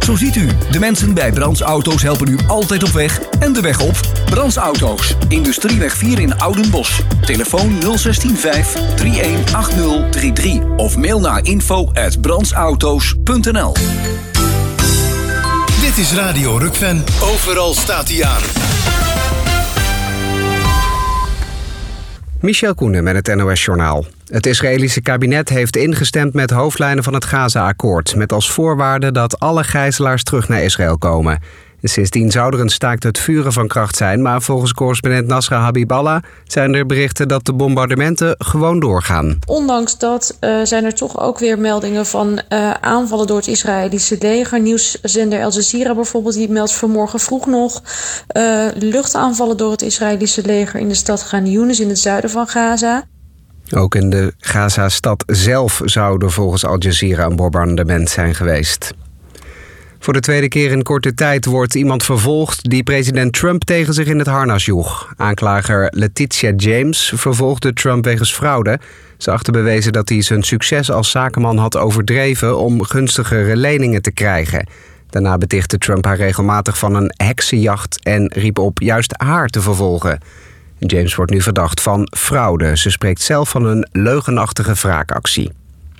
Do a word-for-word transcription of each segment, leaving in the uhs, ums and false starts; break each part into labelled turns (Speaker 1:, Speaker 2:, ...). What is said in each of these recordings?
Speaker 1: Zo ziet u, de mensen bij Brands Auto's helpen u altijd op weg en de weg op. Brands Auto's, Industrieweg vier in Oudenbosch. Telefoon nul een zes vijf drie een acht nul drie drie of mail naar info at brandsauto's punt n l.
Speaker 2: Dit is Radio Rukven. Overal staat hij aan.
Speaker 3: Michel Koenen met het N O S-journaal. Het Israëlische kabinet heeft ingestemd met hoofdlijnen van het Gaza-akkoord, met als voorwaarde dat alle gijzelaars terug naar Israël komen. Sindsdien zou er een staakt het vuren van kracht zijn, maar volgens correspondent Nasra Habiballah zijn er berichten dat de bombardementen gewoon doorgaan.
Speaker 4: Ondanks dat uh, zijn er toch ook weer meldingen van uh, aanvallen door het Israëlische leger. Nieuwszender Al Jazeera bijvoorbeeld, die meldt vanmorgen vroeg nog uh, luchtaanvallen door het Israëlische leger in de stad Khan Younis in het zuiden van Gaza.
Speaker 3: Ook in de Gaza-stad zelf zou er volgens Al Jazeera een bombardement zijn geweest. Voor de tweede keer in korte tijd wordt iemand vervolgd die president Trump tegen zich in het harnas joeg. Aanklager Letitia James vervolgde Trump wegens fraude. Ze achtte bewezen dat hij zijn succes als zakenman had overdreven om gunstigere leningen te krijgen. Daarna betichtte Trump haar regelmatig van een heksenjacht en riep op juist haar te vervolgen. James wordt nu verdacht van fraude. Ze spreekt zelf van een leugenachtige wraakactie.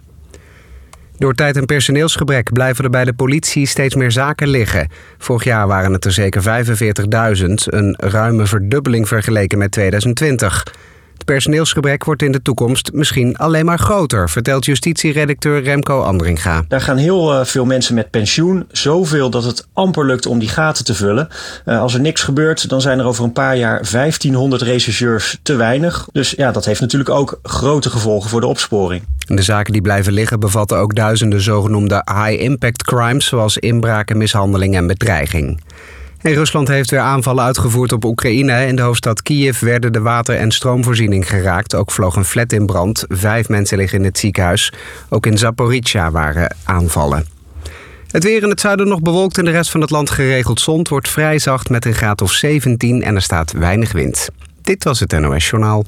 Speaker 3: Door tijd- en personeelsgebrek blijven er bij de politie steeds meer zaken liggen. Vorig jaar waren het er zeker vijfenveertigduizend, een ruime verdubbeling vergeleken met tweeduizend twintig. Het personeelsgebrek wordt in de toekomst misschien alleen maar groter, vertelt justitieredacteur Remco Andringa.
Speaker 5: Daar gaan heel uh, veel mensen met pensioen, zoveel dat het amper lukt om die gaten te vullen. Uh, als er niks gebeurt, dan zijn er over een paar jaar vijftienhonderd rechercheurs te weinig. Dus ja, dat heeft natuurlijk ook grote gevolgen voor de opsporing.
Speaker 3: De zaken die blijven liggen bevatten ook duizenden zogenoemde high-impact crimes, zoals inbraken, mishandeling en bedreiging. En Rusland heeft weer aanvallen uitgevoerd op Oekraïne. In de hoofdstad Kiev werden de water- en stroomvoorziening geraakt. Ook vloog een flat in brand. Vijf mensen liggen in het ziekenhuis. Ook in Zaporizhzhia waren aanvallen. Het weer in het zuiden nog bewolkt, in de rest van het land geregeld zon. Het wordt vrij zacht met een graad of zeventien en er staat weinig wind. Dit was het N O S-journaal.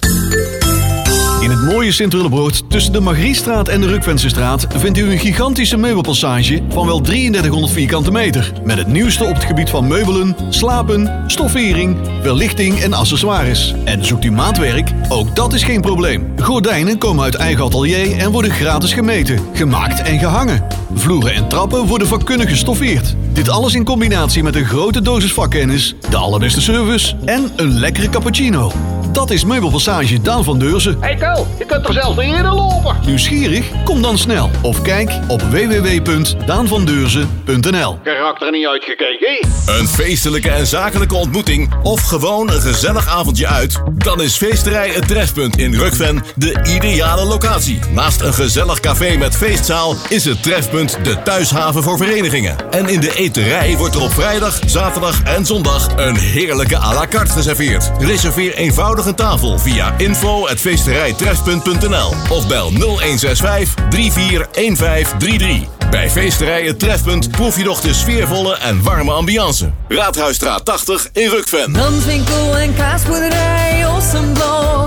Speaker 6: In het mooie Sint-Willebroord, tussen de Margriestraat en de Rukvensestraat, vindt u een gigantische meubelpassage van wel drieëndertighonderd vierkante meter. Met het nieuwste op het gebied van meubelen, slapen, stoffering, verlichting en accessoires. En zoekt u maatwerk? Ook dat is geen probleem. Gordijnen komen uit eigen atelier en worden gratis gemeten, gemaakt en gehangen. Vloeren en trappen worden vakkundig gestoffeerd. Dit alles in combinatie met een grote dosis vakkennis, de allerbeste service en een lekkere cappuccino. Dat is Meubelpassage Daan van Deurzen.
Speaker 7: Hey Ko, je kunt er zelfs niet eerder lopen.
Speaker 6: Nieuwsgierig? Kom dan snel. Of kijk op w w w punt daan van deurzen punt n l.
Speaker 7: Je raakt er niet uitgekeken.
Speaker 2: Een feestelijke en zakelijke ontmoeting of gewoon een gezellig avondje uit? Dan is Feesterij Het Trefpunt in Rukven de ideale locatie. Naast een gezellig café met feestzaal is het Trefpunt de thuishaven voor verenigingen. En in de eterij wordt er op vrijdag, zaterdag en zondag een heerlijke à la carte geserveerd. Reserveer eenvoudig een tafel via info at feesterijtrefpunt punt n l of bel nul een zes vijf drie vier een vijf drie drie. Bij Feesterij Het Trefpunt proef je nog de sfeervolle en warme ambiance. Raadhuisstraat tachtig in Rukven.
Speaker 8: Landwinkel en kaasboerderij Ossenblok.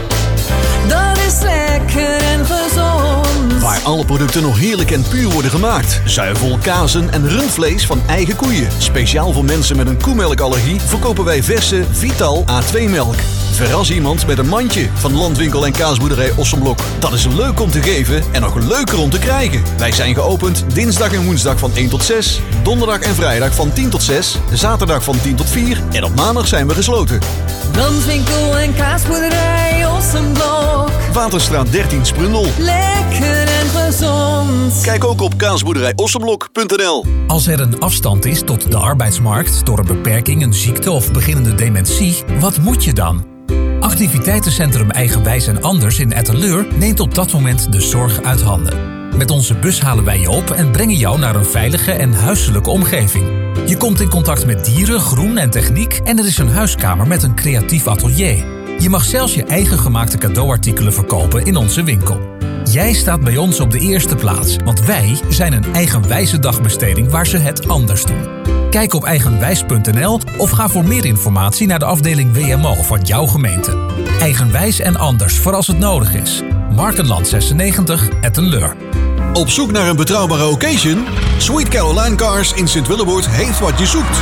Speaker 8: Dat is lekker en gezond.
Speaker 6: Waar alle producten nog heerlijk en puur worden gemaakt. Zuivel, kazen en rundvlees van eigen koeien. Speciaal voor mensen met een koemelkallergie verkopen wij verse Vital A twee melk. Verras iemand met een mandje van Landwinkel en kaasboerderij Ossenblok. Dat is leuk om te geven en nog leuker om te krijgen. Wij zijn geopend dinsdag en woensdag van één tot zes. Donderdag en vrijdag van tien tot zes. Zaterdag van tien tot vier. En op maandag zijn we gesloten.
Speaker 8: Landwinkel en kaasboerderij Ossenblok.
Speaker 6: Waterstraat dertien Sprundel.
Speaker 8: Lekker en gezond.
Speaker 6: Kijk ook op kaasboerderij ossenblok punt n l.
Speaker 9: Als er een afstand is tot de arbeidsmarkt door een beperking, een ziekte of beginnende dementie, wat moet je dan? Activiteitencentrum Eigenwijs en Anders in Etteleur neemt op dat moment de zorg uit handen. Met onze bus halen wij je op en brengen jou naar een veilige en huiselijke omgeving. Je komt in contact met dieren, groen en techniek en er is een huiskamer met een creatief atelier. Je mag zelfs je eigen gemaakte cadeauartikelen verkopen in onze winkel. Jij staat bij ons op de eerste plaats, want wij zijn een eigenwijze dagbesteding waar ze het anders doen. Kijk op eigenwijs punt n l of ga voor meer informatie naar de afdeling W M O van jouw gemeente. Eigenwijs en Anders voor als het nodig is. Markenland zesennegentig, Etteleur.
Speaker 6: Op zoek naar een betrouwbare occasion? Sweet Caroline Cars in Sint-Willeboord heeft wat je zoekt.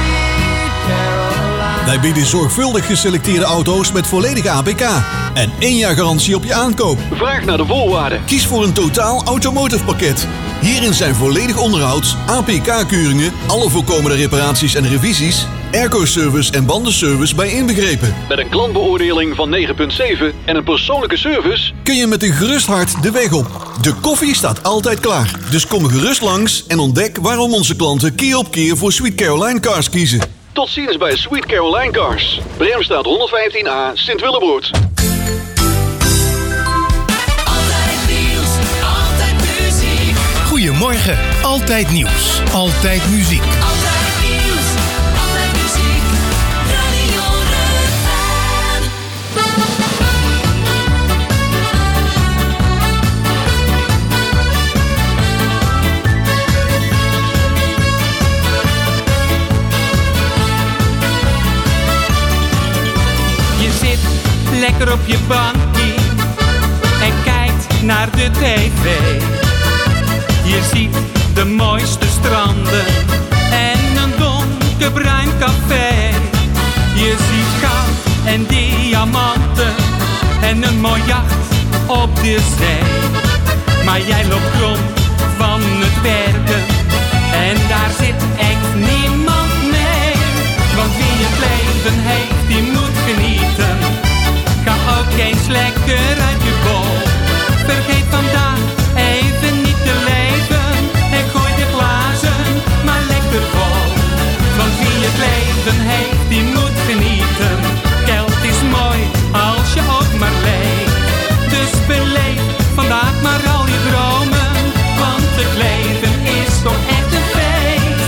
Speaker 6: Wij bieden zorgvuldig geselecteerde auto's met volledige A P K en één jaar garantie op je aankoop.
Speaker 7: Vraag naar de voorwaarden.
Speaker 6: Kies voor een totaal automotive pakket. Hierin zijn volledig onderhoud, A P K-keuringen, alle voorkomende reparaties en revisies, airco-service en bandenservice bij inbegrepen.
Speaker 7: Met een klantbeoordeling van negen komma zeven en een persoonlijke service
Speaker 6: kun je met een gerust hart de weg op. De koffie staat altijd klaar. Dus kom gerust langs en ontdek waarom onze klanten keer op keer voor Sweet Caroline Cars kiezen.
Speaker 7: Tot ziens bij Sweet Caroline Cars. Bremstraat honderdvijftien A, Sint-Willeboord.
Speaker 10: Goedemorgen, Altijd Nieuws, Altijd Muziek.
Speaker 8: Altijd nieuws, altijd muziek, Radio Rukven.
Speaker 11: Je zit lekker op je bankje en kijkt naar de tv. Je ziet de mooiste stranden en een donkerbruin café. Je ziet goud en diamanten en een mooi jacht op de zee. Maar jij loopt rond van het werken en daar zit echt niemand mee. Want wie het leven heeft, die moet genieten. Ga ook eens lekker uit je bol. Vergeet vandaag even niet te leven en gooi de glazen maar lekker vol. Want wie het leven heeft, die moet genieten. Geld is mooi als je ook maar leeft. Dus beleef vandaag maar al je dromen, want het leven is toch echt een feest.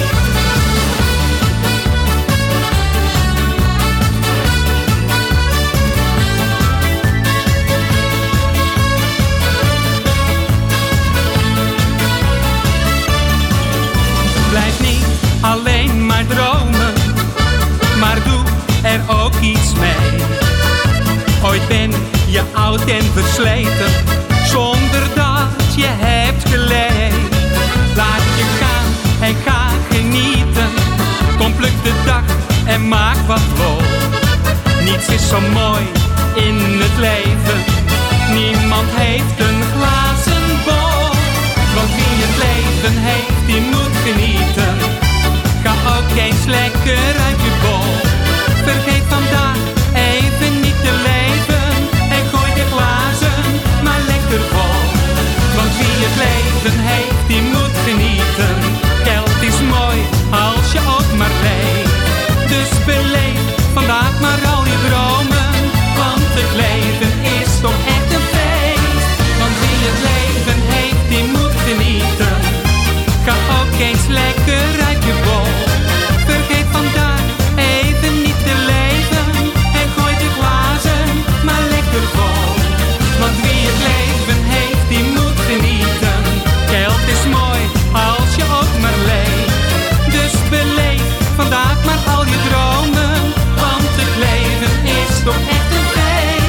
Speaker 11: Blijf niet alleen maar dromen, maar doe er ook iets mee. Ooit ben je oud en versleten, zonder dat je hebt geleefd. Laat je gaan en ga genieten, kom pluk de dag en maak wat lol. Niets is zo mooi in het leven, niemand heeft een glazen bol. Want wie het leven heeft, die moet genieten. Ga ook eens lekker uit je bol. Vergeet vandaag even niet te leven en gooi de glazen maar lekker vol. Want wie het leven heeft, die moet genieten. Geld is mooi als je ook maar leeft. Dus beleef vandaag maar al je dromen, want het leven is toch echt een feest. Want wie het leven heeft, die moet genieten. Ga ook eens lekker uit je bol. Vergeet vandaag even niet te leven en gooi de glazen maar lekker vol. Want wie het leven heeft, die moet genieten. Geld is mooi als je ook maar leeft. Dus beleef vandaag maar al je dromen, want het leven is toch echt een feest.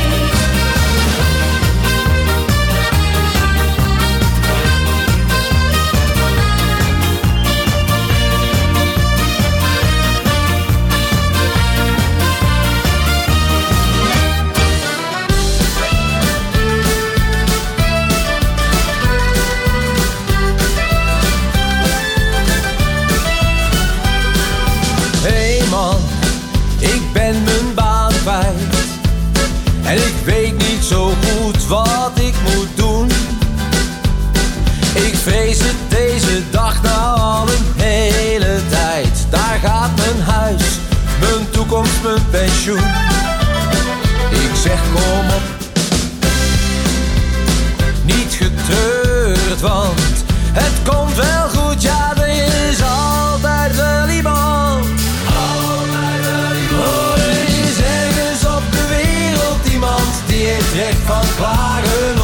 Speaker 12: Hey man, ik ben mijn baan kwijt en ik weet niet zo goed wat ik moet doen. Ik vrees het deze dag nou al een hele tijd. Daar gaat mijn huis, mijn toekomst, mijn pensioen. Ik zeg kom op, niet getreurd, want het komt wel goed. Ja, er is altijd wel iemand. Altijd wel iemand. Oh, er is ergens op de wereld iemand die heeft recht van klagen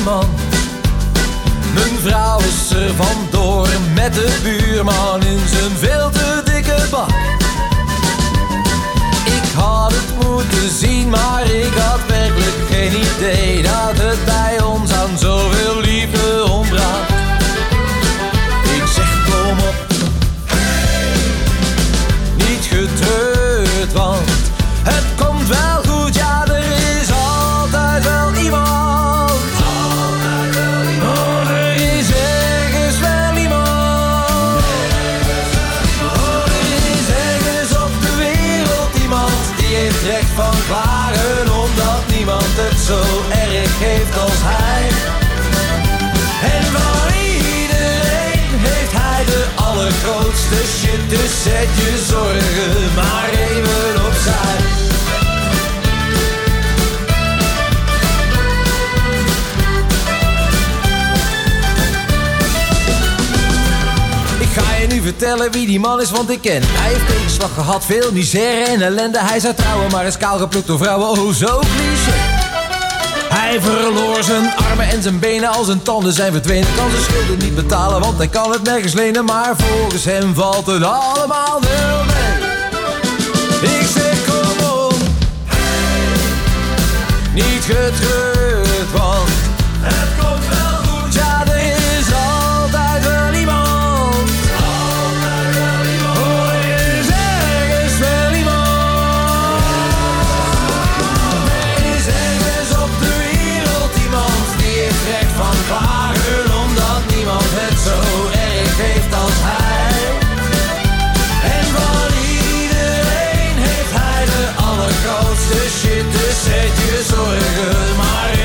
Speaker 12: man. Mijn vrouw is er vandoor met de buurman in zijn veel te dikke bak. Ik had het moeten zien, maar ik had werkelijk geen idee dat het bij ons aan zoveel liefde ontbrak. Ik zeg kom op, niet getreurd, want het komt wel goed, ja er is altijd wel iemand. Altijd wel iemand. Oh, er is ergens wel iemand. Oh, er is ergens op de wereld iemand die heeft recht van klagen, omdat niemand het zo erg heeft als hij. En van iedereen heeft hij de allergrootste shit, dus zet je zorgen maar even opzij. Ik ga je nu vertellen wie die man is, want ik ken. Hij heeft tegenslag gehad, veel misère en ellende. Hij zou trouwen, maar is kaal geplukt door vrouwen, oh zo cliché. Hij verloor zijn armen en zijn benen, al zijn tanden zijn verdwenen. Kan zijn schulden niet betalen, want hij kan het nergens lenen. Maar volgens hem valt het allemaal wel mee. Ik zeg kom op, niet getreurd, want het komt wel goed. Ja, er is altijd wel iemand. Altijd wel iemand. Oh, er is ergens wel iemand. Er is ergens op de wereld iemand die heeft recht van klagen, omdat niemand het zo erg heeft als hij. En van iedereen heeft hij de allergrootste shit, dus zet je zorgen maar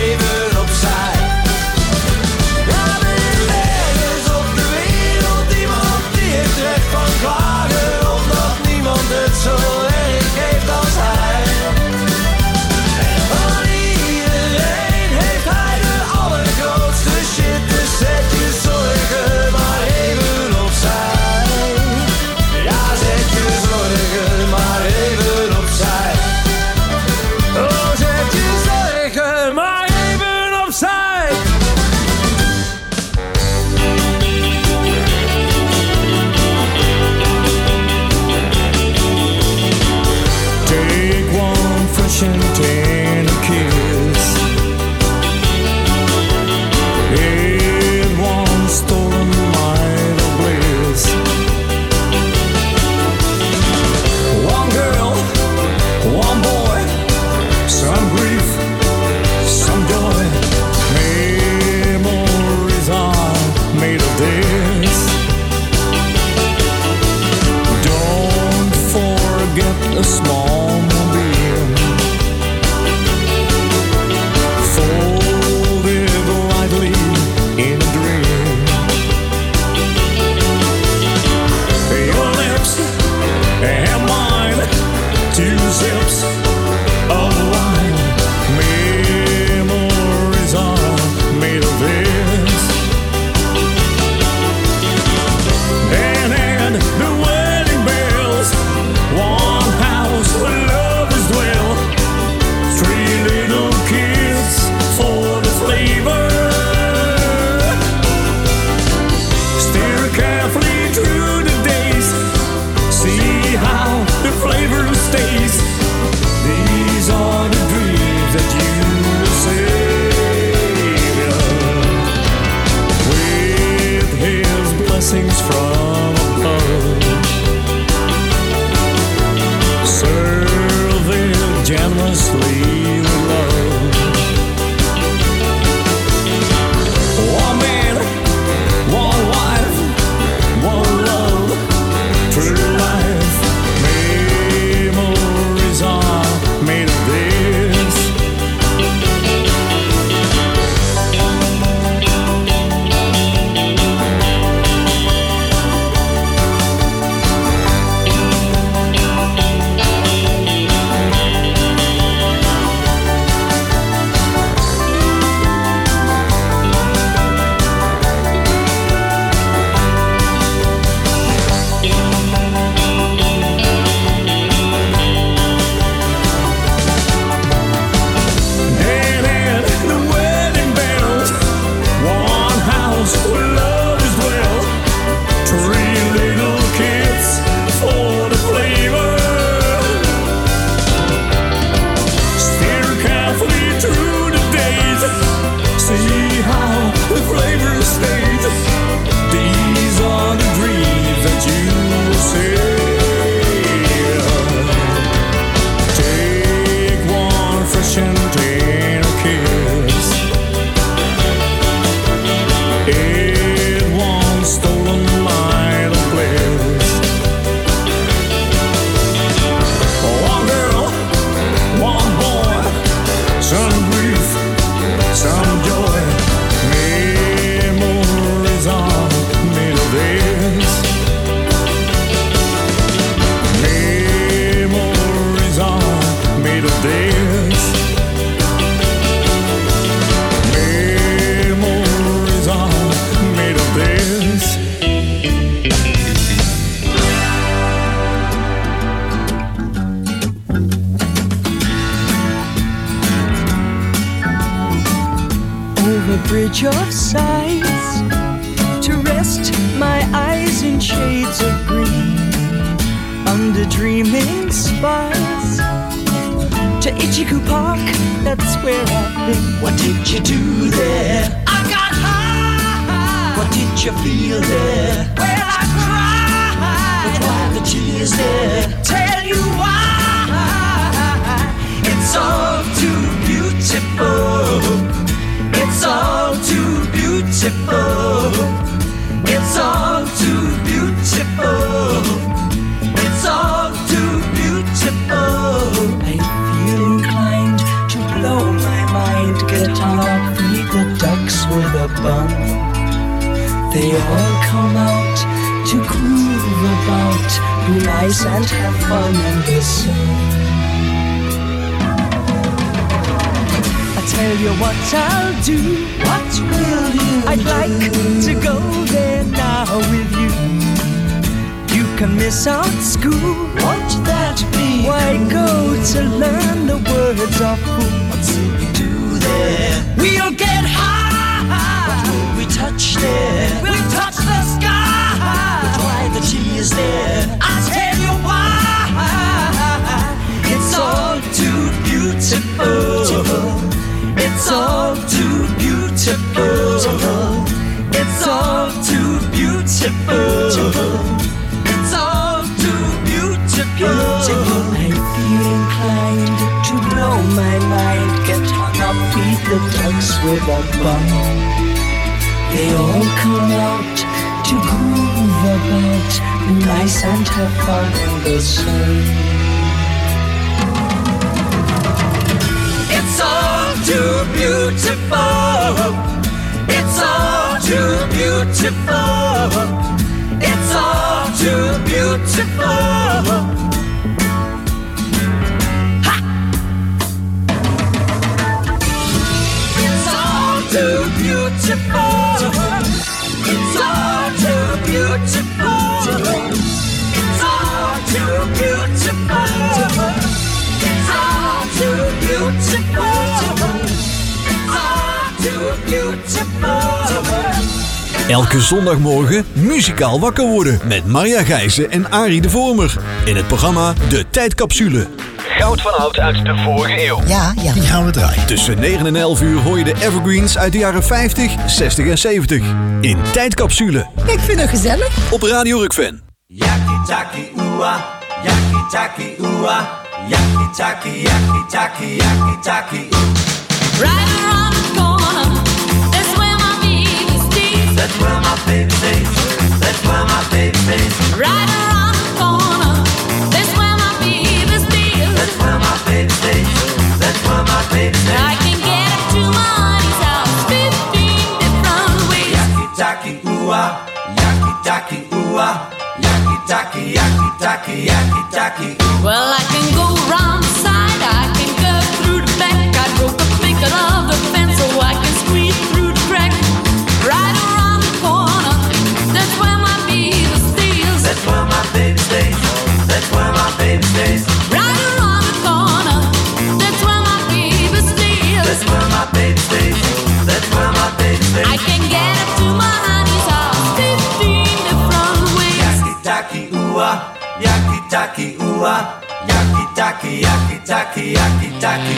Speaker 13: over bridge of sights, to rest my eyes in shades of green, under dreaming spires, to Ichiku Park, that's where I've been. What did you do there? I got high. What did you feel there? Well, I cried. But why the tears there? Tell you why. It's all too beautiful. It's all too beautiful. It's all too beautiful. It's all too beautiful. I feel inclined to blow my mind. Get on, feed the ducks with a bun. They all come out to groove about, be nice and have fun in the sun. Tell you what I'll do. What will you I'd do? Like to go there now with you. You can miss out school. Won't that be? Why go to learn the words of fool? What will we do there? We'll get high. What will we touch there? We'll touch the sky. But why the tears there? I'll tell you why. It's all too beautiful. It's all too beautiful. It's all too beautiful. It's all too beautiful. I feel inclined to blow my mind. Get hung up, feed the ducks with a bun. They all come out to groove about, be nice and have fun in the sun. It's all too beautiful. It's all too beautiful. It's all too beautiful. Ha! It's all too beautiful. It's all too beautiful. It's all too beautiful. It's all too beautiful. It's all too beautiful.
Speaker 6: Elke zondagmorgen muzikaal wakker worden met Maria Gijzen en Arie de Vormer. In het programma De Tijdcapsule.
Speaker 14: Goud van oud uit de vorige eeuw.
Speaker 15: Ja, ja. Die gaan we draaien.
Speaker 6: Tussen negen en elf uur hoor je de evergreens uit de jaren vijftig, zestig en zeventig. In Tijdcapsule.
Speaker 15: Ik vind het gezellig.
Speaker 6: Op Radio Rukven.
Speaker 12: Yaki-taki ua, yaki-taki ua, yaki-taki, yaki-taki, yaki-taki.
Speaker 8: Right around the corner, that's where my baby stays.
Speaker 12: That's where my baby stays. That's where my baby stays.
Speaker 8: Right around the corner, that's where my baby stays.
Speaker 12: That's where my baby stays. That's where my baby stays.
Speaker 8: I can get up to my honey's house fifteen different ways.
Speaker 12: Yaki-taki ua, yaki-taki ua, yaki-taki, yaki-taki, yaki-taki.
Speaker 8: Well, I can go round the side, I can go through the back. I broke the thicket of the fence so I can squeeze through the crack. Right around the corner, that's where my baby stays.
Speaker 12: That's where my baby stays. That's where my baby stays.
Speaker 8: Right around the corner, that's where my baby stays.
Speaker 12: That's where my baby stays. That's where my baby stays.
Speaker 8: I can get up to my honey's house fifteen different ways.
Speaker 12: Yaki-taki ua, yaki-taki ua, yaki-taki, yaki-taki, yaki-taki.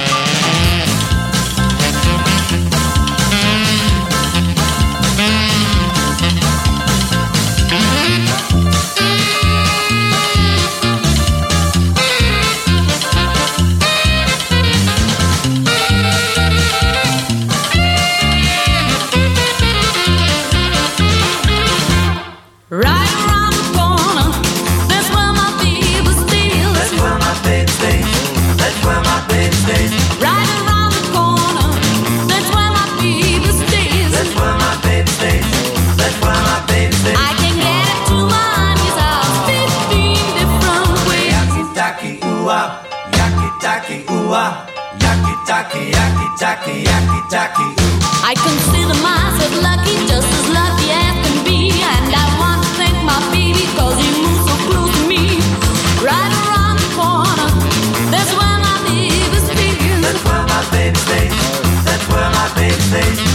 Speaker 8: Right around the corner, that's where my baby stays.
Speaker 12: That's where my baby stays. That's where my baby stays.
Speaker 8: Right around the corner, that's where my baby stays.
Speaker 12: That's where my baby stays. That's where my baby stays.
Speaker 8: I can get up to my honey's house fifteen different ways.
Speaker 12: Yaki-taki ua, yaki-taki ua, yaki-taki, yaki-taki, yaki-taki.
Speaker 8: I consider myself lucky, just as lucky as can be. And I want to thank my baby, cause he moves so close to me. Right around the corner, that's where my baby stays.
Speaker 12: That's where my baby stays. That's where my baby stays.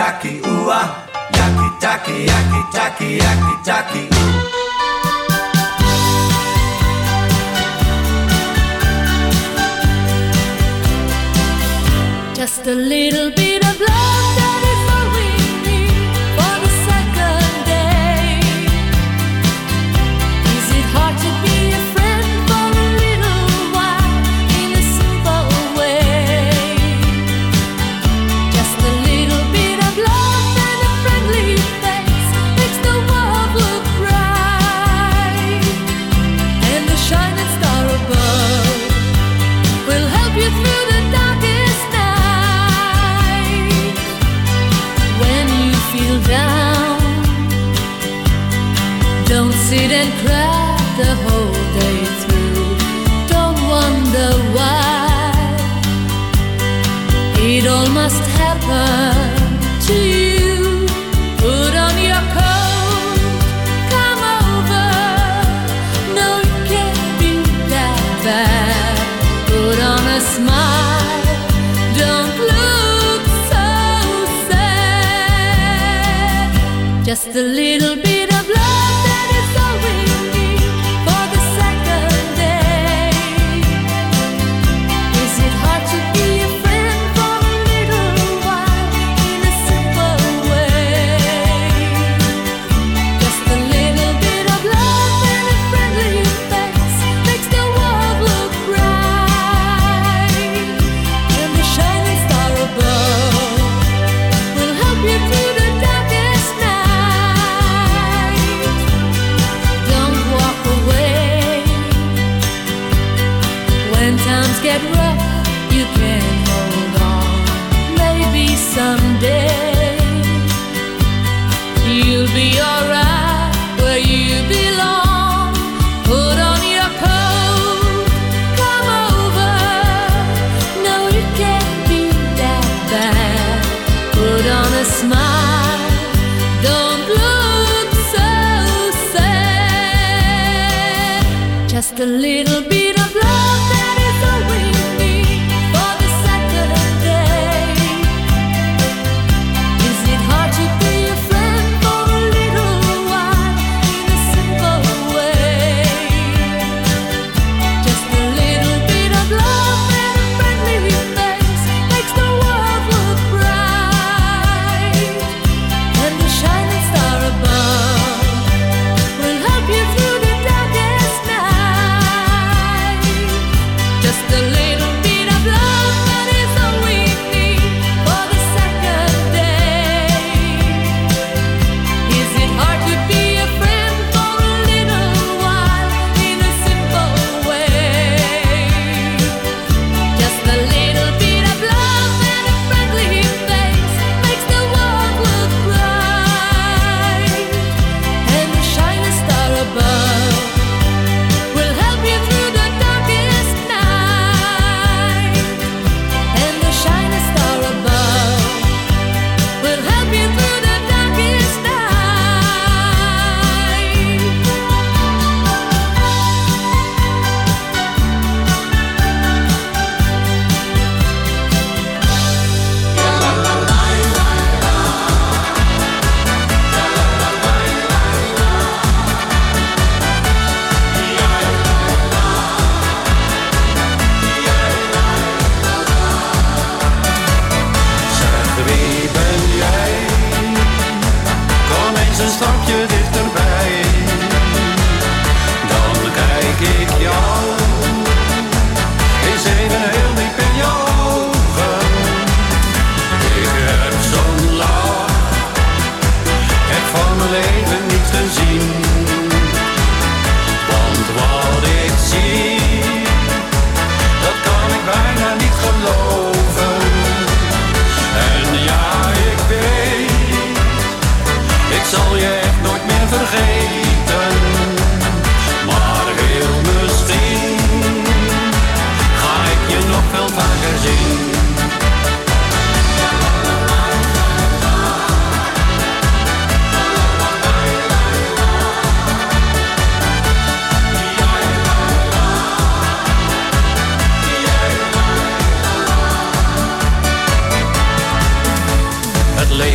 Speaker 12: taki, ooh ah, yaki taki, yaki taki, yaki taki.
Speaker 8: Just a little bit of love, that is all we need for the second day. Is it hard to be a friend for a little while in a simple way? Just a little bit of love and a friendly face makes the world look bright, and the shining star above will help you through the darkest night. Feel down, don't sit and cry the whole day through. Don't wonder why it all must happen to you. Put on your coat, come over. No, it can't be that bad. Put on a smile, don't look so sad. Just a little bit of love, that is all we need for the second day. Is it hard to be a friend for a little while in a simple way? Just a little bit of love and a friendly face makes the world look bright, and the shining star above will help you through the darkest night. Don't walk away when times get rough. You can hold on. Maybe someday you'll be alright where you belong. Put on your coat, come over. No, it can't be that bad. Put on a smile, don't look so sad. Just a little bit of love, that is all we need for the second day. Is it hard to be a friend for a little while in a simple way? Just a little bit of love and a friendly face makes the world look bright, and the shining star above will help you through the darkest night.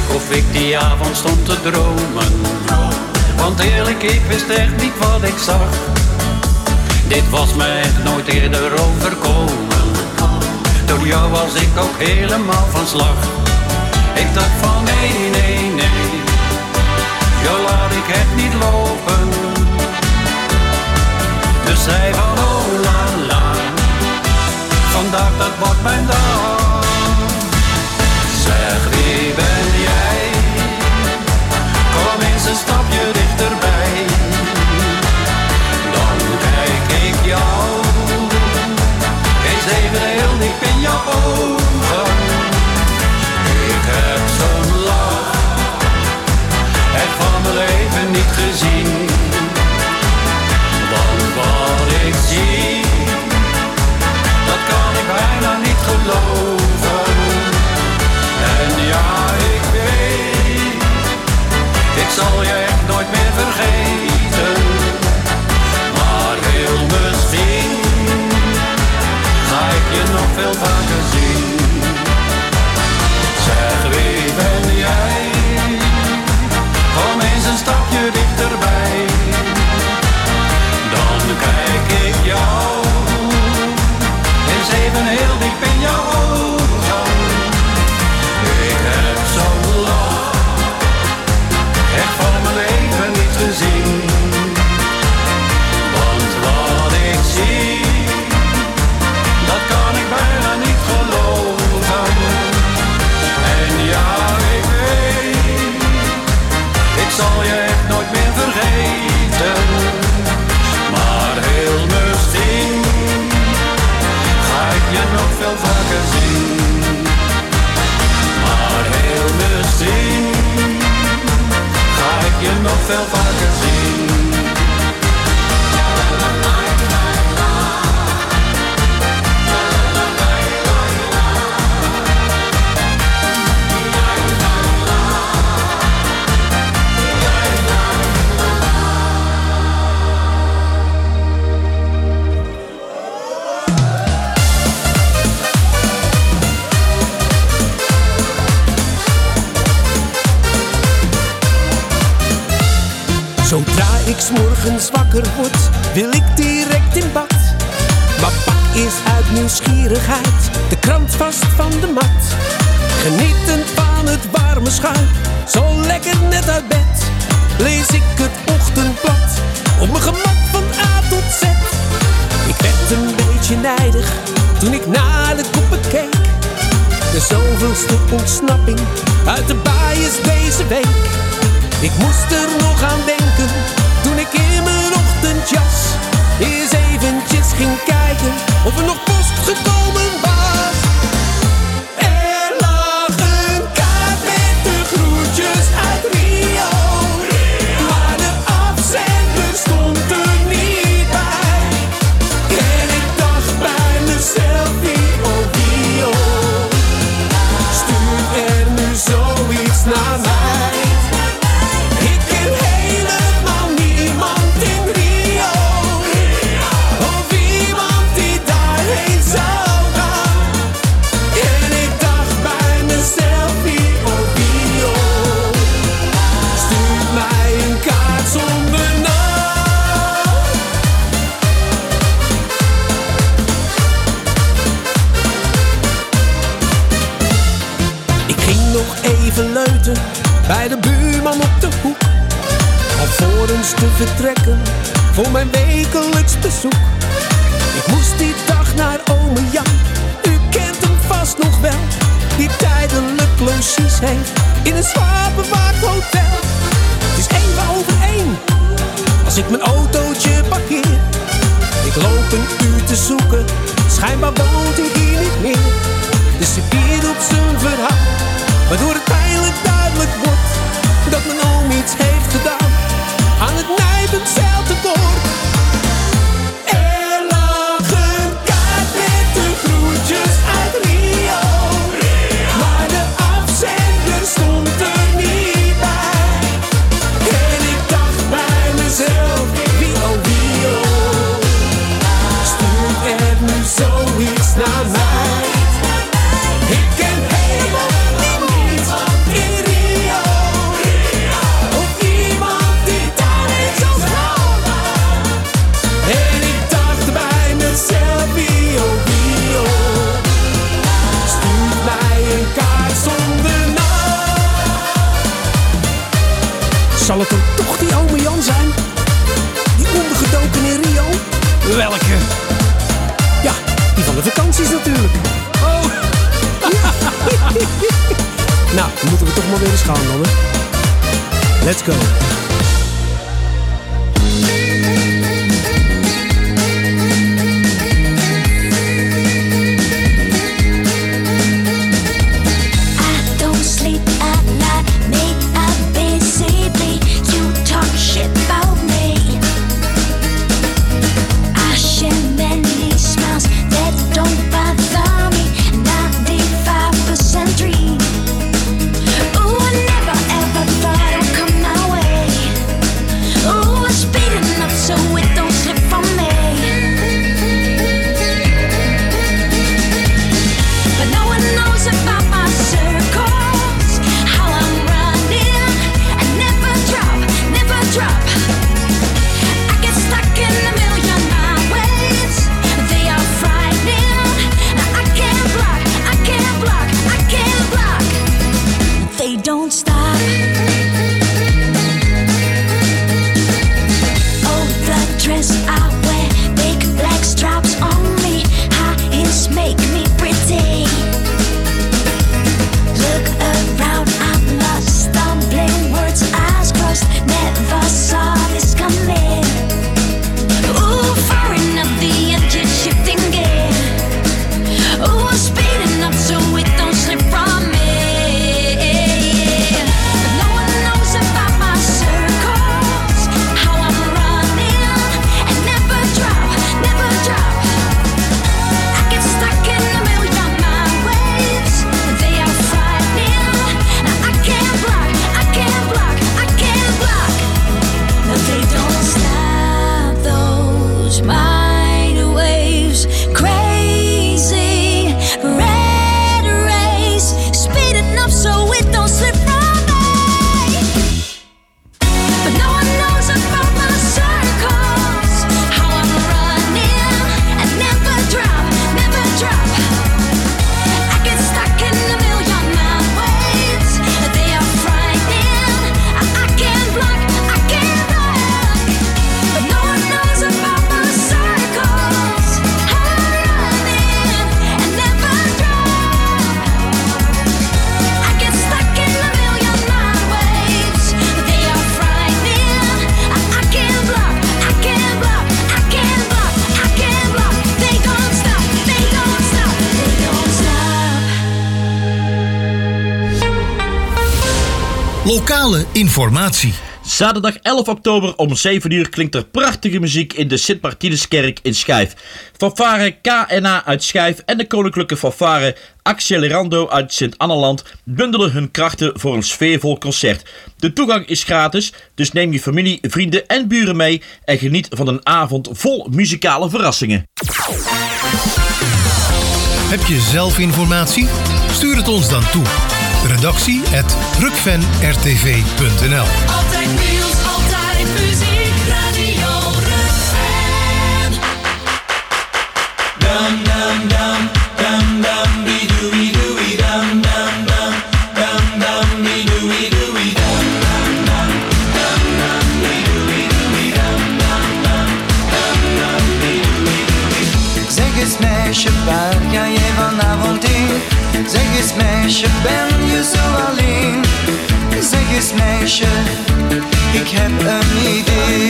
Speaker 16: ik of ik die avond stond te dromen. Want eerlijk, ik wist echt niet wat ik zag. Dit was me echt nooit eerder overkomen. Door jou was ik ook helemaal van slag. Ik dacht van nee, nee, nee, jou laat ik echt niet lopen. Dus zei van oh la la, vandaag dat wordt mijn dag. Zeg wie ben jij, kom eens een stapje dichterbij. Dan kijk ik jou eens even heel diep in jouw ogen. Ik heb zo'n lach echt van mijn leven niet gezien. Want wat ik zie, dat kan ik bijna niet geloven. En ja, ik weet, ik zal je echt nooit meer vergeten. Maar heel misschien ga ik je nog veel vaker zien. Zeg wie ben jij, kom eens een stapje dichterbij. Dan kijk ik jou eens even heel diep in jouw ogen. Ik heb zo'n lach echt van mijn leven niet gezien. Want wat ik zie, dat kan ik bijna niet geloven. En ja, ik weet, ik zal je echt nooit meer vergeten. Maar heel misschien ga ik je nog veel vaker zien. Maar heel misschien ga ik je nog veel vaker zien.
Speaker 17: Zodra ik 's morgens wakker word, wil ik direct in bad. Maar pak eerst uit nieuwsgierigheid de krant vast van de mat. Genietend van het warme schuim, zo lekker net uit bed. Lees ik het ochtendblad, op mijn gemak van A tot Z. Ik werd een beetje nijdig toen ik naar de koppen keek. De zoveelste ontsnapping uit de baai is deze week. Ik moest er nog aan denken toen ik in mijn ochtendjas eens eventjes ging kijken of er nog post gekomen was. Er lag een kaart met de groetjes uit Rio, maar de afzender stond er niet bij. En ik dacht bij mezelf, wie oh wie oh, stuurt er nu zoiets naar mij? Bij de buurman op de hoek, alvorens te vertrekken voor mijn wekelijks bezoek. Ik moest die dag naar ome Jan, u kent hem vast nog wel, die tijdelijk logies heeft in een zwaar bewaakt hotel. Het is even over één als ik mijn autootje parkeer. Ik loop een uur te zoeken, schijnbaar woont hij hier niet meer. De cipier doet zijn verhaal, waardoor het pijnlijk duidelijk wordt dat mijn oom iets heeft gedaan aan het nijpend zeiltekort. Er lag een kaart met de groetjes uit Rio, maar de afzender stond er niet bij. En ik dacht bij mezelf, wie oh wie oh, stuurt er nu zoiets naar mij? Ik ken helemaal niets in Rio. Zal het dan toch die ome Jan zijn? Die ondergedoken in Rio? Welke? Ja, die van de vakanties natuurlijk. Oh. Nou, dan moeten we toch maar weer eens gaan dan, hè. Let's go.
Speaker 10: Lokale informatie.
Speaker 18: Zaterdag elf oktober om zeven uur klinkt er prachtige muziek in de Sint-Martinuskerk in Schijf. Fanfare K N A uit Schijf en de Koninklijke Fanfare Accelerando uit Sint-Anneland bundelen hun krachten voor een sfeervol concert. De toegang is gratis, dus neem je familie, vrienden en buren mee en geniet van een avond vol muzikale verrassingen.
Speaker 10: Heb je zelf informatie? Stuur het ons dan toe. Redactie at rukven r t v punt n l.
Speaker 8: Altijd nieuws, altijd muziek, Radio Rukven.
Speaker 13: Dum dum dum, dum dum dee doo doo dum dum dum, dum dum dee doo doo dum dum dum, dum dum dee doo doo dum dum dum, dum dum dee doo. Zeg eens meisje, waar ga jij vanavond heen? Zeg eens meisje, ben je zo alleen? Zeg eens meisje, ik heb een idee.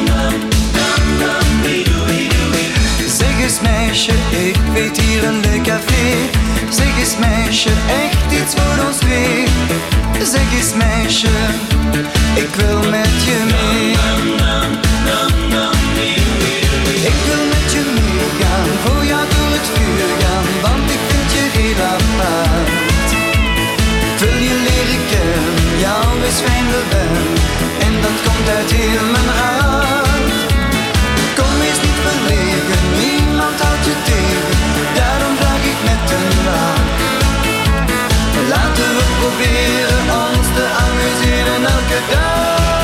Speaker 13: Zeg eens meisje, ik weet hier een leuk café. Zeg eens meisje, echt iets voor ons twee. Zeg eens meisje, ik wil met je mee. Ik wil met je meegaan, voor jou door het vuur gaan, want ik vind je heel apart. Wil je leren kennen, jou is fijn de ben, en dat komt uit heel mijn hart. Kom eens niet verlegen, niemand houdt je tegen, daarom vraag ik met een lach. Laten we proberen ons te amuseren elke dag.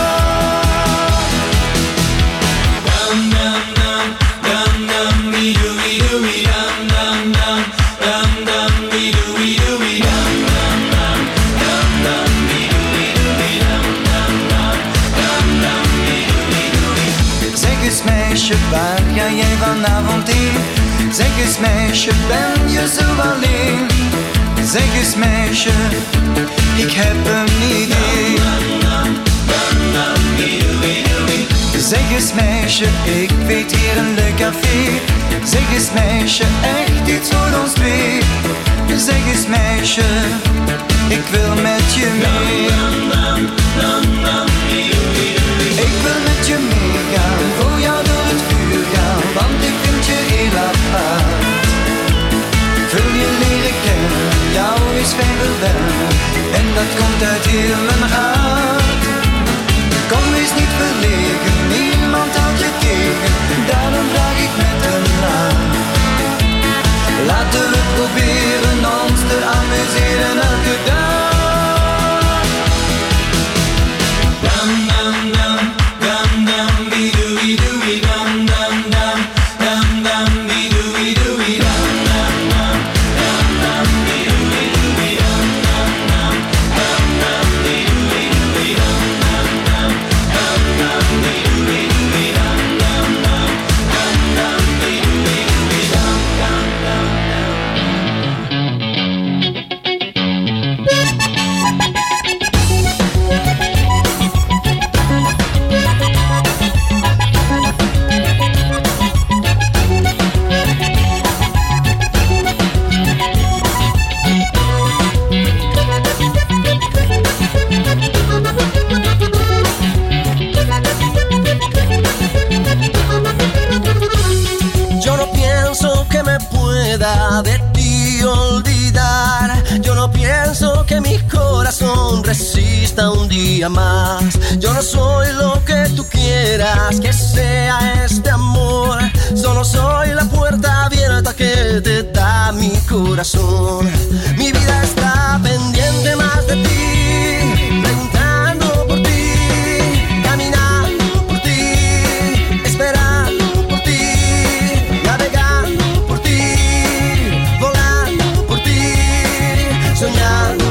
Speaker 13: Dum dum dum, dum dum dee doo doo dum dum dum, dum dum dee doo doo dum dum dum, dum dum dee doo doo dum dum dum,
Speaker 12: meisje, ben je zo alleen? Zeg eens meisje, ik heb een idee. Zeg eens meisje, ik weet hier een leuk café. Zeg eens meisje, echt iets voor ons twee. Zeg eens meisje, ik wil met je mee. Ik wil met je meegaan, voor jou door het vuur gaan, want ik vind je heel apart. Ik wil je leren kennen, jou is fijn verwennen, en dat komt uit heel mijn hart. Kom eens niet verlegen, niemand houdt je tegen, daarom vraag ik met een naam. Laten we proberen ons te amuseren elke dag. Dam dam dam, dam dam, wie doe wie doe wie dam dam dam, dam dam wie doe wie doe wie dam dam dam, dam dam wie doe wie doe wie dam dam dam, dam dam wie doe wie doe wie dam dam dam, dam dam wie doe wie doe wie dam dam dam, dam dam wie doe wie doe wie dam dam dam.
Speaker 19: Yo no pienso que me pueda de ti olvidar. Yo no pienso que mi corazón resista un día más. Yo no soy lo que tú quieras que sea este amor. Solo soy la puerta abierta que te da mi corazón. Mi vida está pendiente más de ti, preguntando por ti, caminando por ti, esperando por ti, navegando por ti, volando por ti, soñando.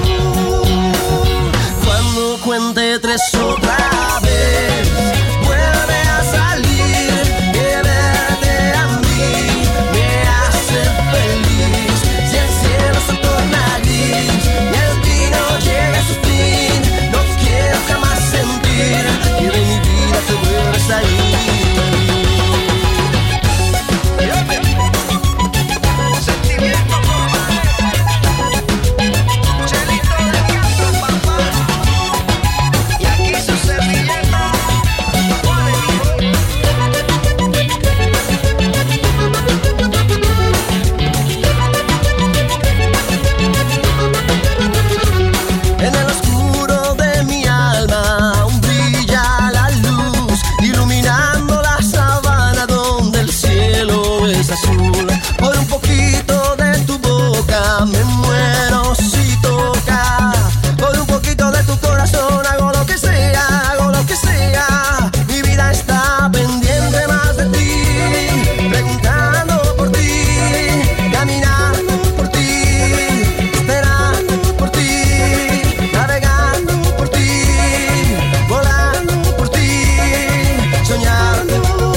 Speaker 19: Cuando cuente tres otra vez, vuelve a salir, que verte a mí me hace feliz. Si el cielo se torna gris y el vino llega a su fin, no quiero jamás sentir que de mi vida te vuelves a ir. En el oscuro de mi alma aún brilla la luz, iluminando la sabana donde el cielo es azul. Por un poquito de tu boca me muero si toca. Por un poquito de tu corazón hago lo que sea, hago lo que sea. Mi vida está pendiente más de ti, preguntando por ti, caminando por ti, esperando por ti, navegando por ti, volando por ti, soñando.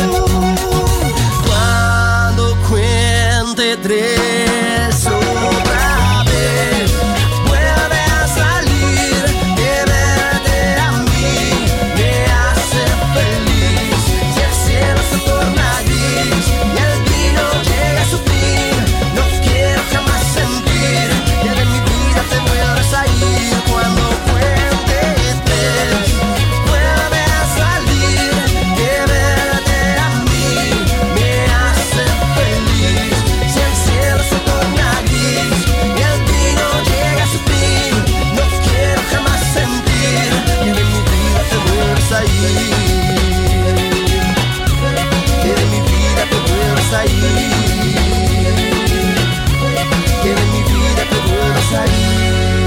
Speaker 19: Cuando cuente tres otra vez, vuelve a salir, que verte a mí me hace feliz. Si el cielo se torna gris y el vino llega a su fin, no quiero jamás sentir que de mi vida te vuelves a ir. Cuando cuente tres, vuelve a salir, que verte a mí me hace feliz. Si el cielo se torna gris y el vino llega a su fin, no quiero jamás sentir que de mi vida te vuelves a ir. Que de mi vida te vuelves a ir. Que de mi vida te vuelves a ir.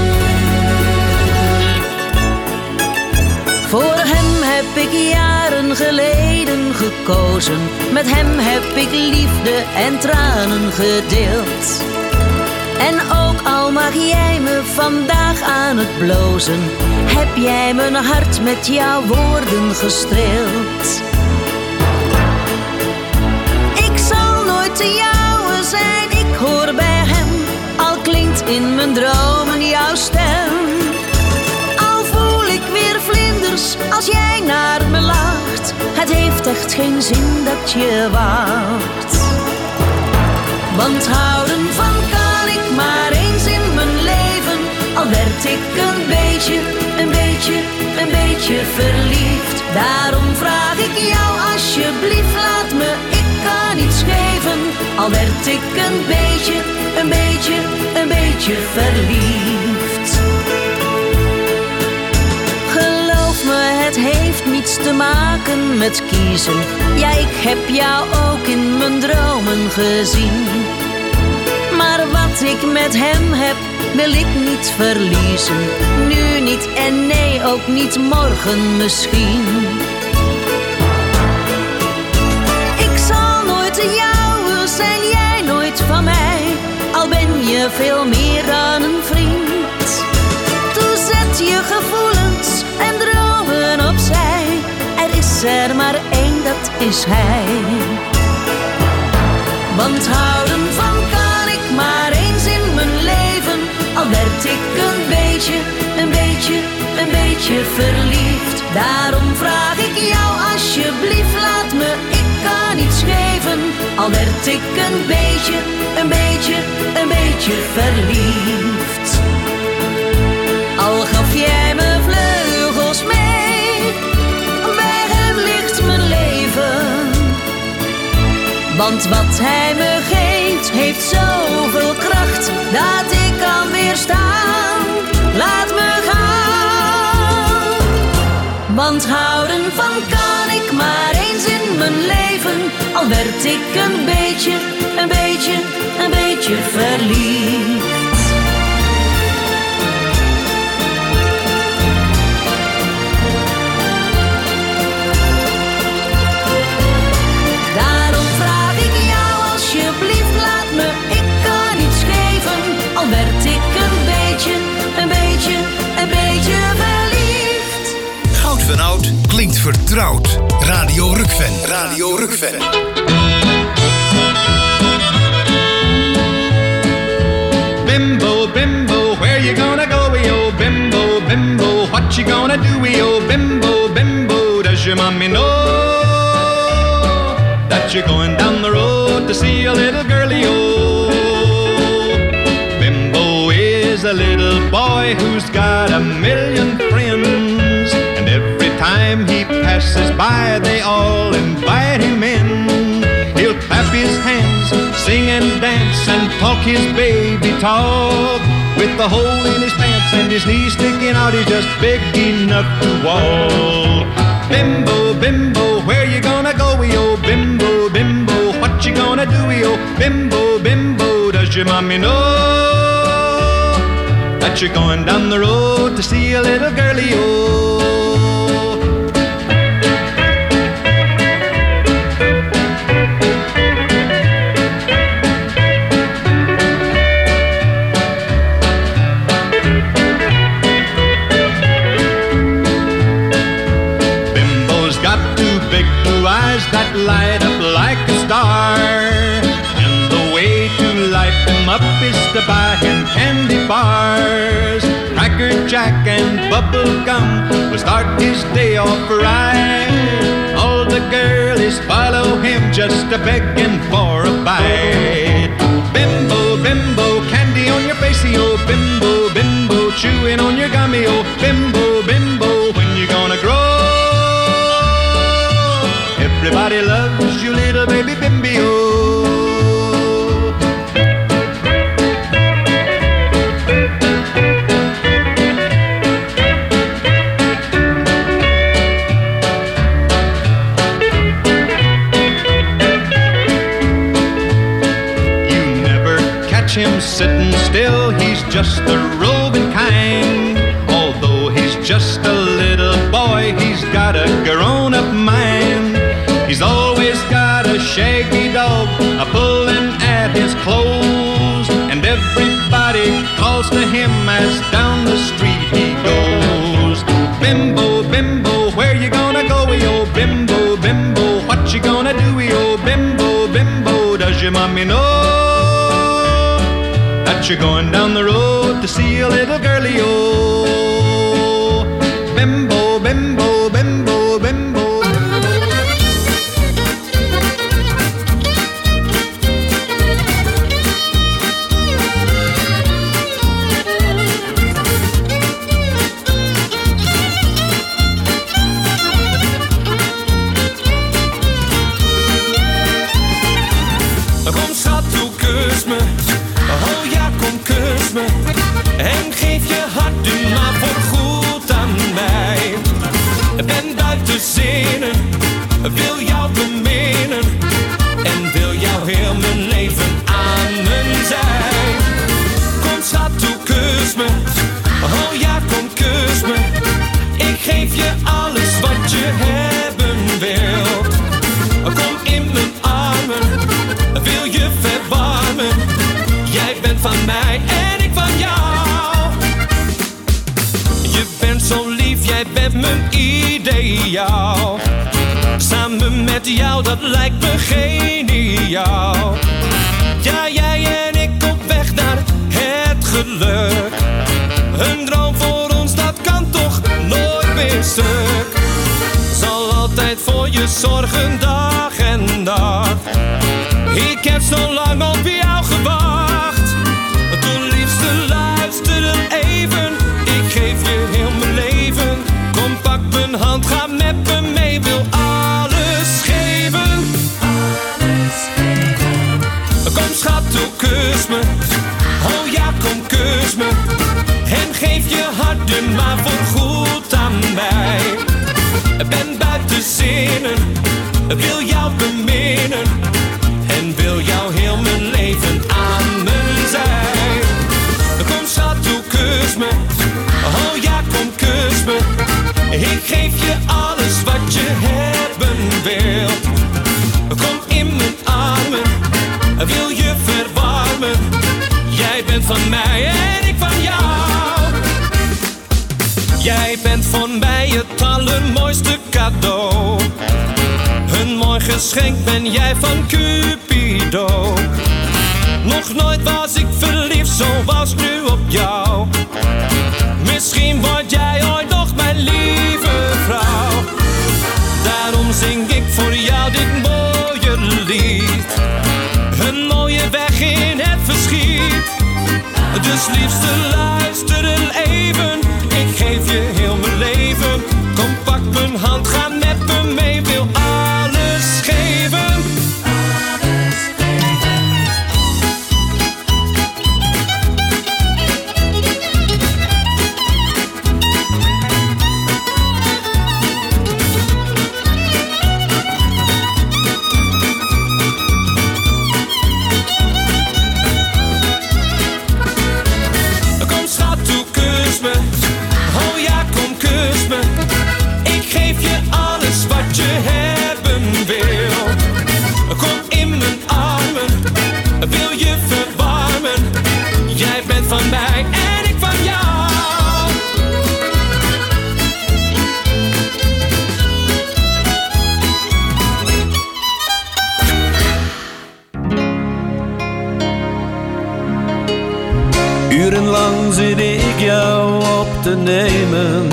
Speaker 20: Voor hem heb ik jaren geleden gekozen. Met hem heb ik liefde en tranen gedeeld. En ook al mag jij me vandaag aan het blozen, heb jij mijn hart met jouw woorden gestreeld. Ik zal nooit te jouwe zijn, ik hoor bij hem, al klinkt in mijn dromen jouw stem. Al voel ik weer vlinders als jij naar me lacht. Het heeft echt geen zin dat je wacht. Want houden van kan ik maar eens in mijn leven. Al werd ik een beetje, een beetje, een beetje verliefd. Daarom vraag ik jou alsjeblieft, laat me, ik kan iets geven. Al werd ik een beetje, een beetje, een beetje verliefd. Geloof me, het heeft niets te maken met kiezen. Ja, ik heb jou ook in mijn dromen gezien. Maar wat ik met hem heb, wil ik niet verliezen. Nu niet en nee, ook niet morgen misschien. Ik zal nooit de jouwe zijn, jij nooit van mij. Al ben je veel meer dan een vriend. Toe zet je gevoelens en dromen opzij. Er is er maar één, dat is hij. Want houden van kan ik maar eens in mijn leven. Al werd ik een beetje, een beetje, een beetje verliefd. Daarom vraag ik jou alsjeblieft, laat me, ik kan iets geven. Al werd ik een beetje, een beetje, een beetje verliefd. Al gaf jij me vleugels mee, bij hem ligt mijn leven. Want wat hij me geeft, heeft zoveel kracht, dat ik kan weerstaan. Laat me gaan. Want houden van kan ik maar eens in mijn leven. Al werd ik een beetje, een beetje, een beetje verliefd. Daarom vraag ik jou alsjeblieft, laat me, ik kan iets geven. Al werd ik een beetje, een beetje, een beetje verliefd.
Speaker 10: Goud van Oud klinkt vertrouwd. Radio Rukven. Radio Rukven.
Speaker 16: Bimbo, bimbo, where you gonna go, yo? Bimbo, bimbo, what you gonna do, yo? Bimbo, bimbo, does your mommy know that you're going down the road to see a little girlie, oh? Bimbo is a little boy who's got a million friends, and every time he passes by, they all invite him in. He'll clap his hands, sing and dance, and talk his baby talk. With the hole in his pants and his knees sticking out, he's just big enough to walk. Bimbo, bimbo, where you gonna go, yo? Bimbo, bimbo, what you gonna do, yo? Bimbo, bimbo, does your mommy know that you're going down the road to see a little girlie, yo? That light up like a star, and the way to light them up is to buy him candy bars. Cracker Jack and bubble gum will start his day off right. All the girlies follow him just a begging for a bite. Bimbo, bimbo, candy on your face, oh. Bimbo, bimbo, chewing on your gummy, oh. Bimbo, bimbo, when you gonna grow? Everybody loves you, little baby Bimbio. You never catch him sitting still, he's just the roving kind. Although he's just a little boy, he's got a grown-up mind. He's always got a shaggy dog a pulling at his clothes, and everybody calls to him as down the street he goes. Bimbo, bimbo, where you gonna go, yo? Bimbo, bimbo, what you gonna do, yo? Bimbo, bimbo, does your mommy know
Speaker 21: that you're going down the road to see a little girlie, oh. Bimbo, bimbo, bimbo, bimbo.
Speaker 12: Kom schat toe, kus me. Oh ja, kom kus me. En geef je hart nu maar voor goed aan mij. Ben buiten zinnen, wil jou beminnen. En wil jou heel mijn leven aan mijn zij. Kom schat toe, kus me. Oh ja, kom kus me. Ik geef je alles wat je hebben wilt. Kom in mijn armen, wil je verwarmen. Jij bent van mij en ik van jou. Je bent zo lief, jij bent mijn ideaal. Samen met jou, dat lijkt me geniaal. Ja, jij en ik op weg naar het geluk. Een droom voor ons, dat kan toch nooit meer stuk. Zal altijd voor je zorgen, dag en nacht. Ik heb zo lang op jou gewacht. Doe liefste, luister dan even. Ik geef je heel mijn leven. Kom, pak mijn hand, ga met me mee. Wil alles geven. Alles geven. Kom schat toe, kus me. Oh ja, kom kus me. En geef je hart nu maar voor goed aan mij. Ben buiten zinnen, wil jou beminnen. En wil jou heel mijn leven aan mijn zij. Kom schat toe, kus me. Oh ja, kom kus me. Ik geef je alles wat je hebben wilt. Kom in mijn armen, wil je verwarmen. Jij bent van mij en ik van jou. Jij bent voor mij het allermooiste cadeau. Een mooi geschenk ben jij van Cupido. Nog nooit was ik verliefd zoals nu op jou. Misschien word jij ooit nog mijn lieve vrouw. Daarom zing ik voor jou dit mooie lied. Een mooie weg in het verschiet. Dus liefste luister even. Ik geef je heel mijn leven. Kom, pak mijn hand, ga met me mee. Wil alles geven. Alles geven. Kom schat toe, kus me. Oh ja, kom kus me. Ik geef je alles wat je hebben wil. Kom in mijn armen, wil je verwarmen. Jij bent van mij en ik van jou.
Speaker 22: Urenlang zit ik jou op te nemen.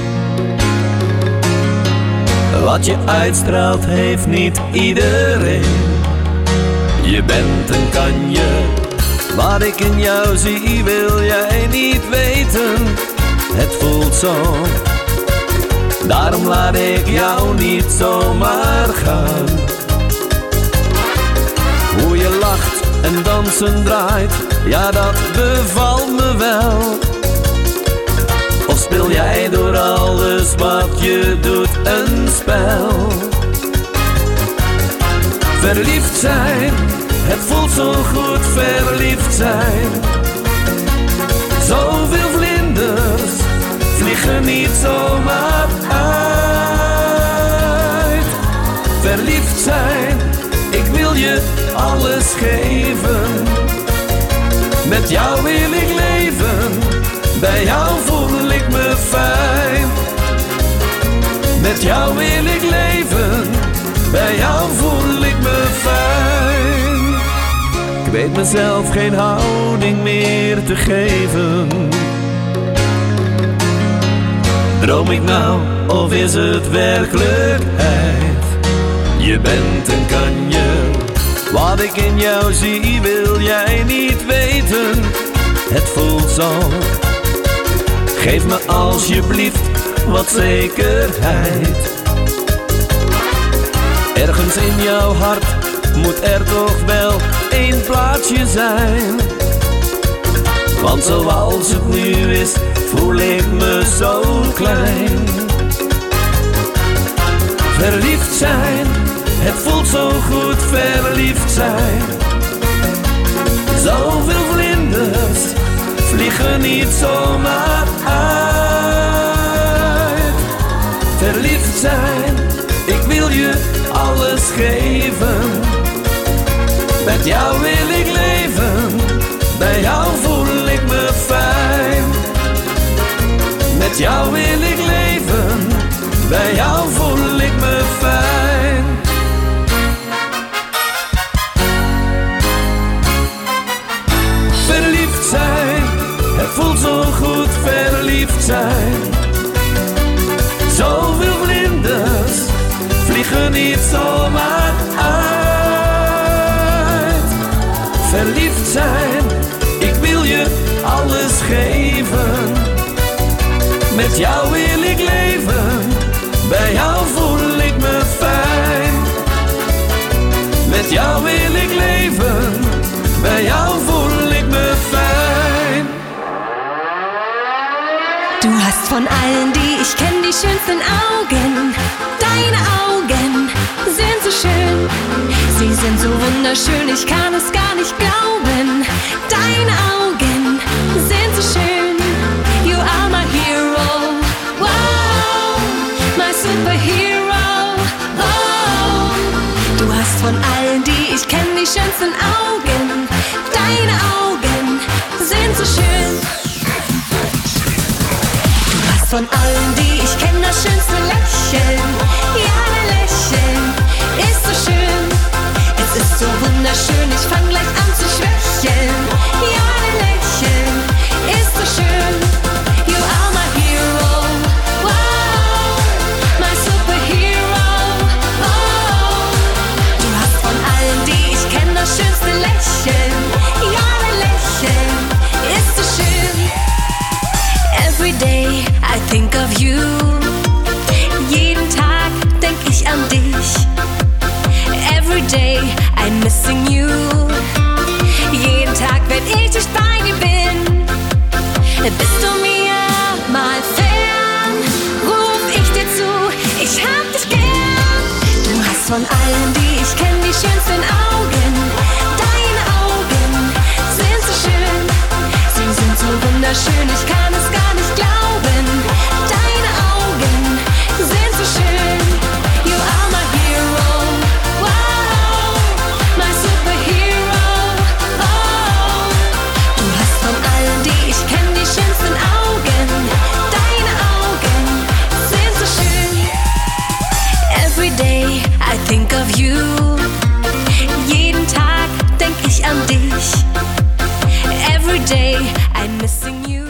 Speaker 22: Wat je uitstraalt heeft niet iedereen. Je bent een kanje. Wat ik in jou zie wil jij niet weten. Het voelt zo. Daarom laat ik jou niet zomaar gaan. Hoe je lacht en dansen draait, ja dat bevalt me wel. Of speel jij door alles wat je doet een spel? Verliefd zijn, het voelt zo goed, verliefd zijn. Zoveel vlinders vliegen niet zomaar uit. Verliefd zijn, ik wil je alles geven. Met jou wil ik leven, bij jou voel ik me fijn. Met jou wil ik leven, bij jou voel ik me fijn. Ik weet lijkt mezelf geen houding meer te geven. Droom ik nou of is het werkelijkheid? Je bent een kanje, wat ik in jou zie wil jij niet weten. Het voelt zo, geef me alsjeblieft wat zekerheid. Ergens in jouw hart moet er toch wel één plaatsje zijn. Want zoals het nu is, voel ik me zo klein. Verliefd zijn, het voelt zo goed, verliefd zijn. Zoveel vlinders vliegen niet zomaar uit. Verliefd zijn, ik wil je alles geven. Met jou wil ik leven, bij jou voel ik me fijn. Met jou wil ik leven, bij jou voel ik me fijn. Verliefd zijn, het voelt zo goed, verliefd zijn. Zoveel vlinders vliegen niet zomaar uit. Verliefd zijn, ik wil je alles geven. Met jou wil ik leven, bij jou voel ik me fijn. Met jou wil ik leven, bij jou voel ik me fijn.
Speaker 8: Du hast von allen, die ich kenn, die schönsten Augen. Deine Augen sind so schön. Sie sind so wunderschön, ich kann es gar nicht glauben. Deine Augen sind so schön. You are my hero. Wow, my superhero. Oh, du hast von allen, die ich kenn, die schönsten Augen. Deine Augen sind so schön. Von allen, die ich kenne, das schönste Lächeln. Ja, dein Lächeln ist so schön. Es ist so wunderschön, ich fang gleich an zu schwächeln. Ja, dein Lächeln ist so schön. You are my hero. Wow, my superhero. Oh, du hast von allen, die ich kenne, das schönste Lächeln. Ja, dein Lächeln ist so schön. Every day I think of you. Jeden Tag denk ich an dich. Every day I'm missing you. Jeden Tag, wenn ich dich bei dir bin, bist du mir mal fern. Ruf ich dir zu, ich hab dich gern. Du hast von allen, die ich kenn, die schönsten Augen. Deine Augen sind so schön. Sie sind so wunderschön, ich kann es gar nicht glauben. Deine Augen sind so schön. You are my hero. Wow, my superhero. Oh, du hast von allen, die ich kenn, die schönsten Augen. Deine Augen sind so schön. Every day I think of you. Jeden Tag denk ich an dich. Every day I'm missing you.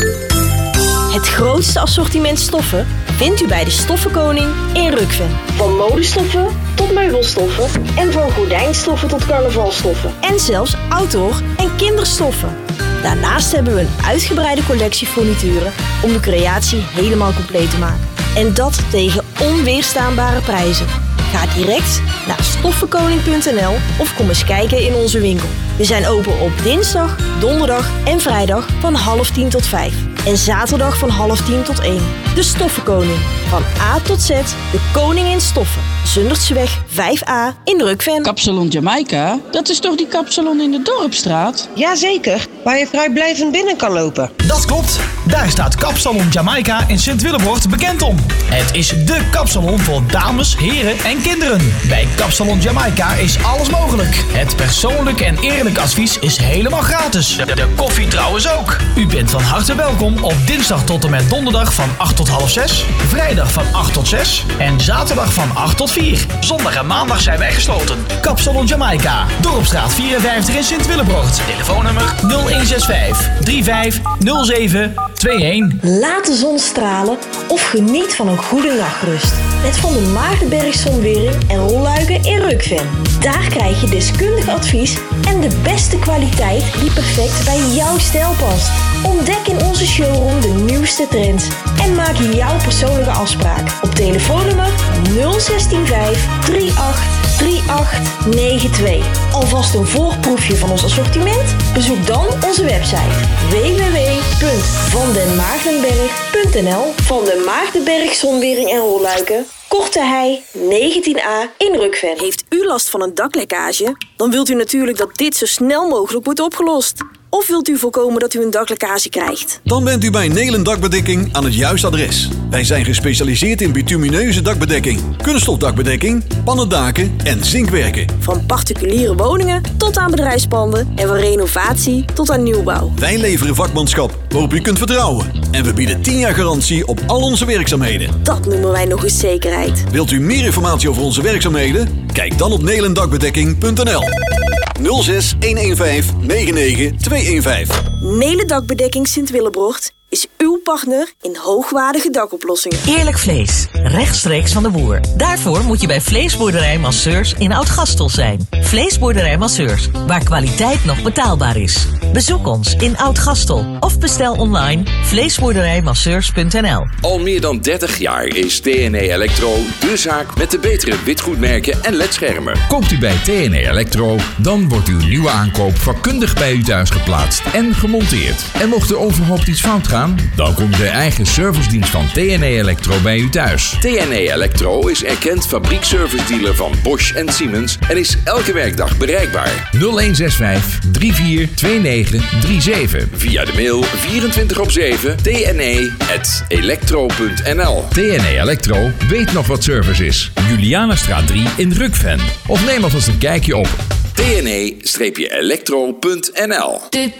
Speaker 1: Het grootste assortiment stoffen vindt u bij de Stoffenkoning in Rukven. Van modestoffen tot meubelstoffen en van gordijnstoffen tot carnavalstoffen. En zelfs outdoor- en kinderstoffen. Daarnaast hebben we een uitgebreide collectie furnituren om de creatie helemaal compleet te maken. En dat tegen onweerstaanbare prijzen. Ga direct naar stoffenkoning punt n l of kom eens kijken in onze winkel. We zijn open op dinsdag, donderdag en vrijdag van half tien tot vijf. En zaterdag van half tien tot één. De Stoffenkoning. Van A tot Z, de koning in stoffen. Zundertseweg vijf A in Rukven.
Speaker 4: Kapsalon Jamaica, dat is toch die kapsalon in de Dorpstraat?
Speaker 23: Jazeker, waar je vrijblijvend binnen kan lopen.
Speaker 24: Dat klopt, daar staat Kapsalon Jamaica in Sint-Willebroort bekend om. Het is dé kapsalon voor dames, heren en kinderen. Bij Kapsalon Jamaica is alles mogelijk. Het persoonlijk en eerlijk advies is helemaal gratis. De, de koffie trouwens ook. U bent van harte welkom Welkom op dinsdag tot en met donderdag van acht tot half zes, vrijdag van acht tot zes en zaterdag van acht tot vier. Zondag en maandag zijn wij gesloten. Kapsalon Jamaica, Dorpstraat vierenvijftig in Sint-Willebroort. Telefoonnummer nul een zes vijf drie vijf nul zeven twee een.
Speaker 1: Laat de zon stralen of geniet van een goede nachtrust. Met Van der Maardenberg Zonwering en Rolluiken in Rukven. Daar krijg je deskundig advies en de beste kwaliteit die perfect bij jouw stijl past. Ontdek in onze showroom de nieuwste trends en maak jouw persoonlijke afspraak op telefoonnummer nul een zes vijf drie acht drie acht negen twee. Alvast een voorproefje van ons assortiment? Bezoek dan onze website w w w punt van den maardenberg punt n l. Van den Maardenberg Zonwering en Rolluiken, Korte Hei negentien a in Rukven.
Speaker 2: Heeft u last van een daklekkage? Dan wilt u natuurlijk dat dit zo snel mogelijk wordt opgelost. Of wilt u voorkomen dat u een daklekkage krijgt?
Speaker 6: Dan bent u bij Nelen Dakbedekking aan het juiste adres. Wij zijn gespecialiseerd in bitumineuze dakbedekking, kunststofdakbedekking, pannendaken en zinkwerken.
Speaker 2: Van particuliere woningen tot aan bedrijfspanden en van renovatie tot aan nieuwbouw.
Speaker 6: Wij leveren vakmanschap waarop u kunt vertrouwen. En we bieden tien jaar garantie op al onze werkzaamheden.
Speaker 2: Dat noemen wij nog eens zekerheid.
Speaker 6: Wilt u meer informatie over onze werkzaamheden? Kijk dan op nelendakbedekking punt n l. nul zes een een vijf negen negen twee een vijf.
Speaker 2: Nelen Dakbedekking Sint-Willebroort is uw partner in hoogwaardige dakoplossingen.
Speaker 3: Eerlijk vlees, rechtstreeks van de boer. Daarvoor moet je bij Vleesboerderij Masseurs in Oud-Gastel zijn. Vleesboerderij Masseurs, waar kwaliteit nog betaalbaar is. Bezoek ons in Oud-Gastel of bestel online vleesboerderijmasseurs punt n l.
Speaker 5: Al meer dan dertig jaar is T N E Electro de zaak met de betere witgoedmerken en ledschermen.
Speaker 9: Koopt u bij T N E Electro, dan wordt uw nieuwe aankoop vakkundig bij u thuis geplaatst en gemonteerd. En mocht er onverhoopt iets fout gaan, dan komt de eigen servicedienst van T N E Electro bij u thuis.
Speaker 5: T N E Electro is erkend fabriekservice-dealer van Bosch en Siemens en is elke werkdag bereikbaar.
Speaker 9: nul een zes vijf drie vier twee negen drie zeven.
Speaker 5: Via de mail vierentwintig op zeven tne at electro punt n l.
Speaker 9: T N E Electro weet nog wat service is. Julianastraat drie in Rukven. Of neem alvast een kijkje op
Speaker 5: T N E electro punt n l.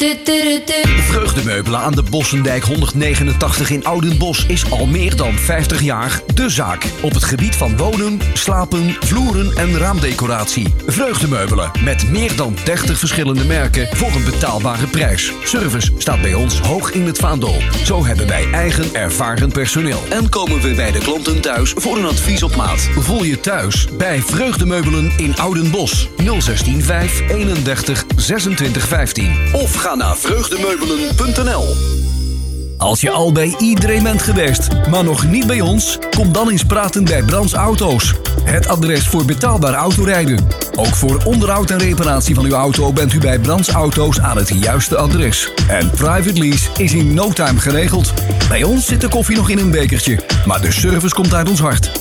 Speaker 25: Vreugdemeubelen aan de Bossendijk honderdnegenentachtig in Oudenbosch is al meer dan vijftig jaar de zaak. Op het gebied van wonen, slapen, vloeren en raamdecoratie. Vreugdemeubelen met meer dan dertig verschillende merken voor een betaalbare prijs. Service staat bij ons hoog in het vaandel. Zo hebben wij eigen ervaren personeel. En komen we bij de klanten thuis voor een advies op maat. Voel je thuis bij Vreugdemeubelen in Oudenbosch. nul zestien vijf eenendertig zesentwintig vijftien. Of ga naar vreugdemeubelen punt n l. Als je al bij iedereen bent geweest, maar nog niet bij ons, kom dan eens praten bij Brands Auto's. Het adres voor betaalbaar autorijden. Ook voor onderhoud en reparatie van uw auto bent u bij Brands Auto's aan het juiste adres. En private lease is in no time geregeld. Bij ons zit de koffie nog in een bekertje, maar de service komt uit ons hart.